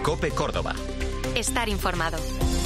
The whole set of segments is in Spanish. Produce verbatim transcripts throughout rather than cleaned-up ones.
COPE Córdoba. Estar informado.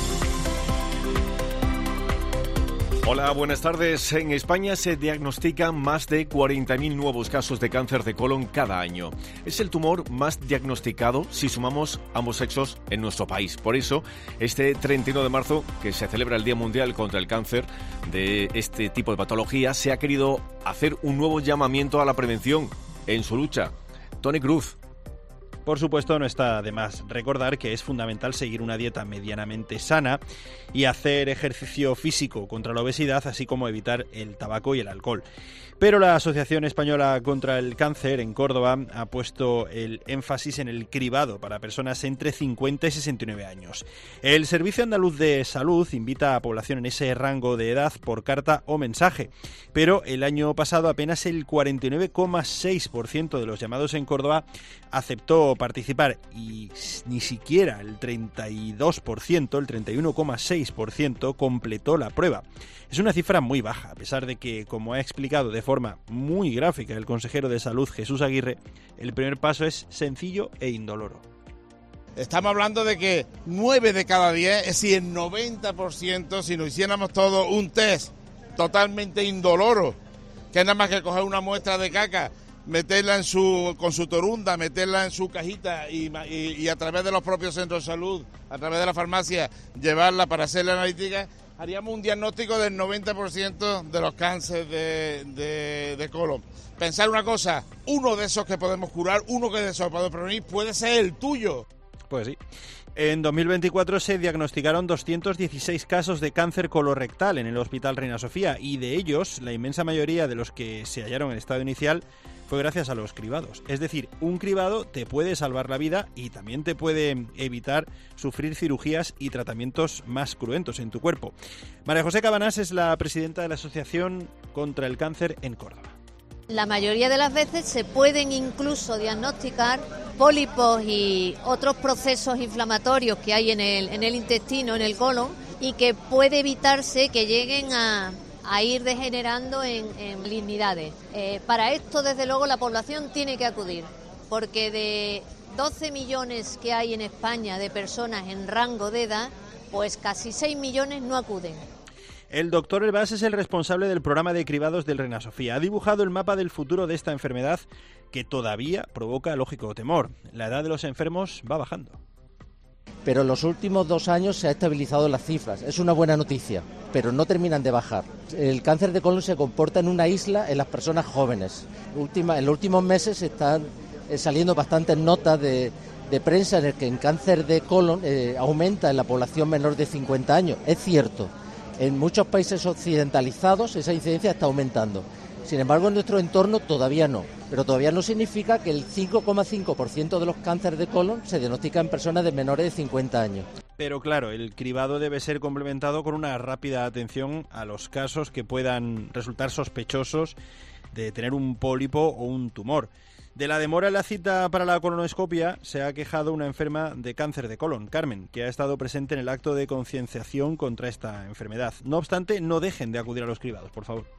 Hola, buenas tardes. En España se diagnostican más de cuarenta mil nuevos casos de cáncer de colon cada año. Es el tumor más diagnosticado si sumamos ambos sexos en nuestro país. Por eso, este treinta y uno de marzo, que se celebra el Día Mundial contra el Cáncer de este tipo de patología, se ha querido hacer un nuevo llamamiento a la prevención en su lucha. Tony Cruz. Por supuesto, no está de más recordar que es fundamental seguir una dieta medianamente sana y hacer ejercicio físico contra la obesidad, así como evitar el tabaco y el alcohol. Pero la Asociación Española contra el Cáncer en Córdoba ha puesto el énfasis en el cribado para personas entre cincuenta y sesenta y nueve años. El Servicio Andaluz de Salud invita a población en ese rango de edad por carta o mensaje, pero el año pasado apenas el cuarenta y nueve coma seis por ciento de los llamados en Córdoba aceptó participar y ni siquiera el treinta y dos por ciento, el treinta y uno coma seis por ciento completó la prueba. Es una cifra muy baja, a pesar de que, como ha explicado de forma muy gráfica el consejero de Salud Jesús Aguirre, el primer paso es sencillo e indoloro. Estamos hablando de que nueve de cada diez, es decir, el noventa por ciento, si nos hiciéramos todo un test totalmente indoloro, que es nada más que coger una muestra de caca, meterla en su con su torunda, meterla en su cajita y, y, y a través de los propios centros de salud, a través de la farmacia, llevarla para hacer la analítica, haríamos un diagnóstico del noventa por ciento de los cánceres de, de, de colon. Pensar una cosa, uno de esos que podemos curar, uno de esos que podemos prevenir, puede ser el tuyo. Pues sí. En dos mil veinticuatro se diagnosticaron doscientos dieciséis casos de cáncer colorectal en el Hospital Reina Sofía y de ellos, la inmensa mayoría de los que se hallaron en estado inicial fue gracias a los cribados. Es decir, un cribado te puede salvar la vida y también te puede evitar sufrir cirugías y tratamientos más cruentos en tu cuerpo. María José Cabanás es la presidenta de la Asociación contra el Cáncer en Córdoba. La mayoría de las veces se pueden incluso diagnosticar pólipos y otros procesos inflamatorios que hay en el, en el intestino, en el colon, y que puede evitarse que lleguen a, a ir degenerando en, en malignidades. Eh, para esto, desde luego, la población tiene que acudir, porque de doce millones que hay en España de personas en rango de edad, pues casi seis millones no acuden. El doctor Elbás es el responsable del programa de cribados del Reina Sofía. Ha dibujado el mapa del futuro de esta enfermedad que todavía provoca lógico temor. La edad de los enfermos va bajando. Pero en los últimos dos años se ha estabilizado las cifras. Es una buena noticia, pero no terminan de bajar. El cáncer de colon se comporta en una isla en las personas jóvenes. Última, en los últimos meses están saliendo bastantes notas de, de prensa en el que el cáncer de colon eh, aumenta en la población menor de cincuenta años. Es cierto. En muchos países occidentalizados esa incidencia está aumentando. Sin embargo, en nuestro entorno todavía no. Pero todavía no significa que el cinco coma cinco por ciento de los cánceres de colon se diagnostican en personas de menores de cincuenta años. Pero claro, el cribado debe ser complementado con una rápida atención a los casos que puedan resultar sospechosos de tener un pólipo o un tumor. De la demora en la cita para la colonoscopia se ha quejado una enferma de cáncer de colon, Carmen, que ha estado presente en el acto de concienciación contra esta enfermedad. No obstante, no dejen de acudir a los cribados, por favor.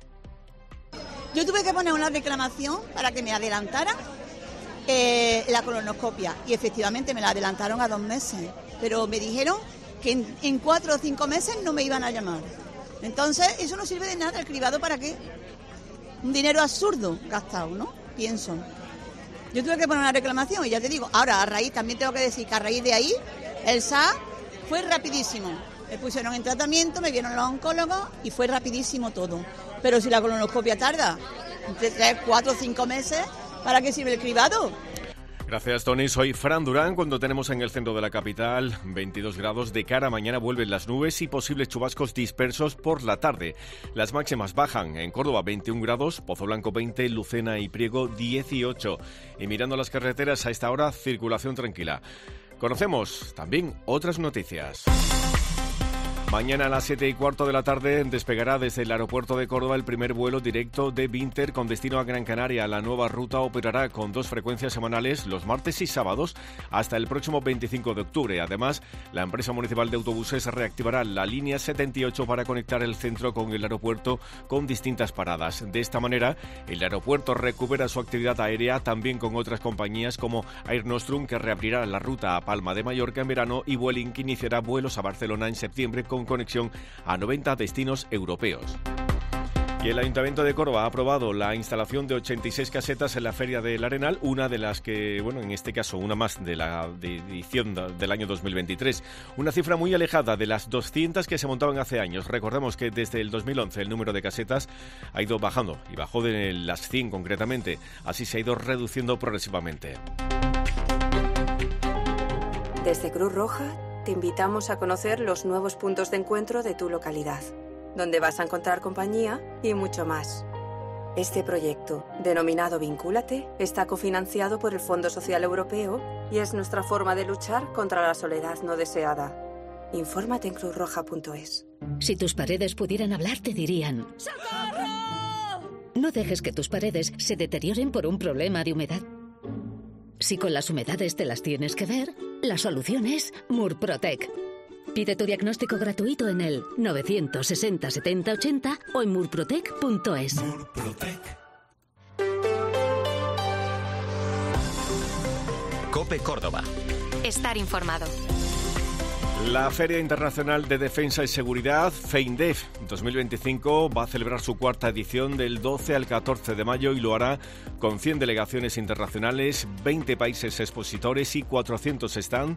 Yo tuve que poner una reclamación para que me adelantara eh, la colonoscopia y efectivamente me la adelantaron a dos meses, pero me dijeron que en, en cuatro o cinco meses no me iban a llamar. Entonces, eso no sirve de nada, ¿el cribado para qué? Un dinero absurdo gastado, ¿no? Pienso. Yo tuve que poner una reclamación y ya te digo, ahora a raíz, también tengo que decir que a raíz de ahí, el S A fue rapidísimo. Me pusieron en tratamiento, me vieron los oncólogos y fue rapidísimo todo. Pero si la colonoscopia tarda entre tres, cuatro, cinco meses, ¿para qué sirve el cribado? Gracias, Tony. Soy Fran Durán. Cuando tenemos en el centro de la capital veintidós grados, de cara a mañana vuelven las nubes y posibles chubascos dispersos por la tarde. Las máximas bajan. En Córdoba veintiún grados, Pozo Blanco veinte, Lucena y Priego dieciocho. Y mirando las carreteras a esta hora, circulación tranquila. Conocemos también otras noticias. Mañana a las siete y cuarto de la tarde despegará desde el aeropuerto de Córdoba el primer vuelo directo de Binter con destino a Gran Canaria. La nueva ruta operará con dos frecuencias semanales los martes y sábados hasta el próximo veinticinco de octubre. Además, la empresa municipal de autobuses reactivará la línea setenta y ocho para conectar el centro con el aeropuerto con distintas paradas. De esta manera, el aeropuerto recupera su actividad aérea también con otras compañías como Air Nostrum, que reabrirá la ruta a Palma de Mallorca en verano, y Vueling, que iniciará vuelos a Barcelona en septiembre con conexión a noventa destinos europeos. Y el Ayuntamiento de Córdoba ha aprobado la instalación de ochenta y seis casetas en la Feria del Arenal, una de las que, bueno, en este caso, una más de la de edición del año dos mil veintitrés. Una cifra muy alejada de las doscientas que se montaban hace años. Recordemos que desde el dos mil once el número de casetas ha ido bajando y bajó de las cien concretamente. Así se ha ido reduciendo progresivamente. Desde Cruz Roja te invitamos a conocer los nuevos puntos de encuentro de tu localidad, donde vas a encontrar compañía y mucho más. Este proyecto, denominado Vincúlate, está cofinanciado por el Fondo Social Europeo y es nuestra forma de luchar contra la soledad no deseada. Infórmate en cruz roja punto es. Si tus paredes pudieran hablar, te dirían: ¡socorro! No dejes que tus paredes se deterioren por un problema de humedad. Si con las humedades te las tienes que ver, la solución es Murprotec. Pide tu diagnóstico gratuito en el novecientos sesenta setenta ochenta o en murprotec punto es. Murprotec. COPE Córdoba. Estar informado. La Feria Internacional de Defensa y Seguridad, FEINDEF dos mil veinticinco, va a celebrar su cuarta edición del doce al catorce de mayo y lo hará con cien delegaciones internacionales, veinte países expositores y cuatrocientos stands,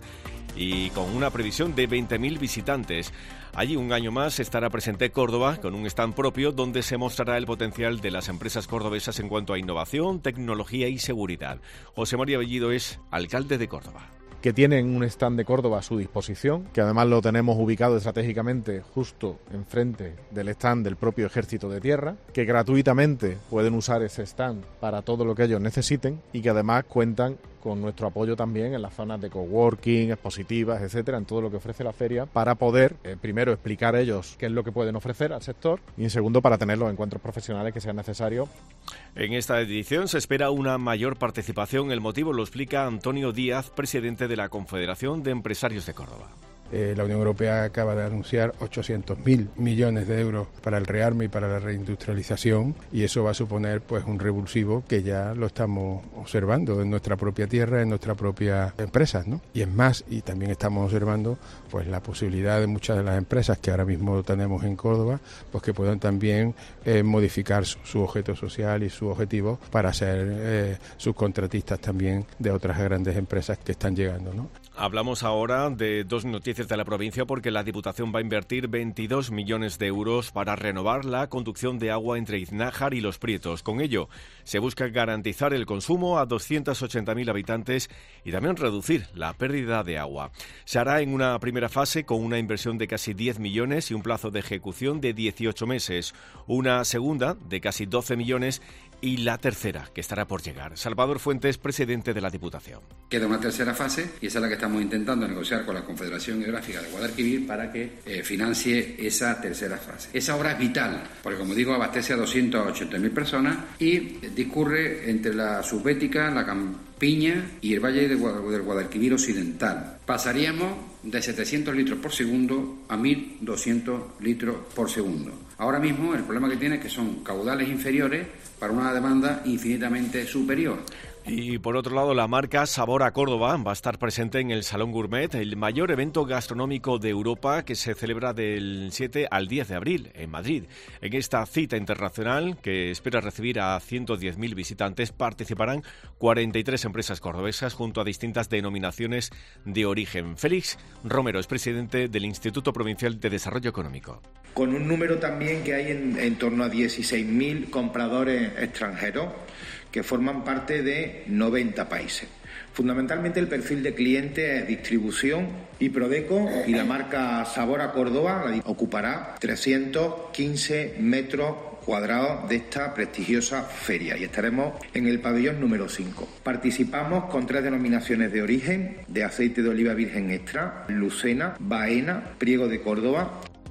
y con una previsión de veinte mil visitantes. Allí un año más estará presente Córdoba con un stand propio donde se mostrará el potencial de las empresas cordobesas en cuanto a innovación, tecnología y seguridad. José María Bellido es alcalde de Córdoba. Que tienen un stand de Córdoba a su disposición, que además lo tenemos ubicado estratégicamente justo enfrente del stand del propio Ejército de Tierra, que gratuitamente pueden usar ese stand para todo lo que ellos necesiten y que además cuentan con nuestro apoyo también en las zonas de coworking, expositivas, etcétera, en todo lo que ofrece la feria, para poder, eh, primero, explicar a ellos qué es lo que pueden ofrecer al sector y, en segundo, para tener los encuentros profesionales que sean necesarios. En esta edición se espera una mayor participación. El motivo lo explica Antonio Díaz, presidente de la Confederación de Empresarios de Córdoba. Eh, la Unión Europea acaba de anunciar ochocientos mil millones de euros para el rearme y para la reindustrialización, y eso va a suponer pues un revulsivo que ya lo estamos observando en nuestra propia tierra, en nuestras propias empresas, ¿no? Y es más, y también estamos observando pues la posibilidad de muchas de las empresas que ahora mismo tenemos en Córdoba, pues que puedan también eh, modificar su, su objeto social y su objetivo para ser eh, subcontratistas también de otras grandes empresas que están llegando, ¿no? Hablamos ahora de dos noticias de la provincia, porque la Diputación va a invertir veintidós millones de euros para renovar la conducción de agua entre Iznájar y Los Prietos. Con ello se busca garantizar el consumo a doscientos ochenta mil habitantes y también reducir la pérdida de agua. Se hará en una primera fase con una inversión de casi diez millones y un plazo de ejecución de dieciocho meses. Una segunda de casi doce millones y la tercera, que estará por llegar. Salvador Fuentes, presidente de la Diputación. Queda una tercera fase y esa es la que estamos intentando negociar con la Confederación Hidrográfica de Guadalquivir para que eh, financie esa tercera fase. Esa obra es vital, porque como digo, abastece a doscientas ochenta mil personas y discurre entre la Subbética, la Campiña y el Valle del Guadalquivir Occidental. Pasaríamos de setecientos litros por segundo a mil doscientos litros por segundo. Ahora mismo el problema que tiene es que son caudales inferiores para una demanda infinitamente superior. Y por otro lado, la marca Sabor a Córdoba va a estar presente en el Salón Gourmet, el mayor evento gastronómico de Europa, que se celebra del siete al diez de abril en Madrid. En esta cita internacional, que espera recibir a ciento diez mil visitantes, participarán cuarenta y tres empresas cordobesas junto a distintas denominaciones de origen. Félix Romero es presidente del Instituto Provincial de Desarrollo Económico. Con un número también que hay en, en torno a dieciséis mil compradores extranjeros que forman parte de noventa países. Fundamentalmente el perfil de cliente es distribución y Prodeco, y la marca Sabor a Córdoba ocupará trescientos quince metros cuadrados de esta prestigiosa feria y estaremos en el pabellón número cinco. Participamos con tres denominaciones de origen de aceite de oliva virgen extra, Lucena, Baena, Priego de Córdoba.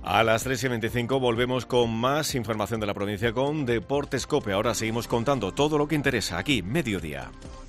A las tres y veinticinco volvemos con más información de la provincia con Deportes COPE. Ahora seguimos contando todo lo que interesa aquí, Mediodía.